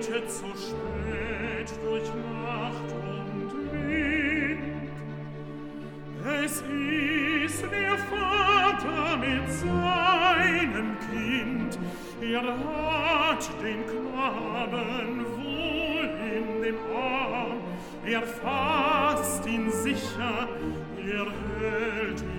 eilte zu spät durch Nacht und Wind. Es ist der Vater mit seinem Kind, hat den Knaben wohl in den Arm, fasst ihn sicher, hält ihn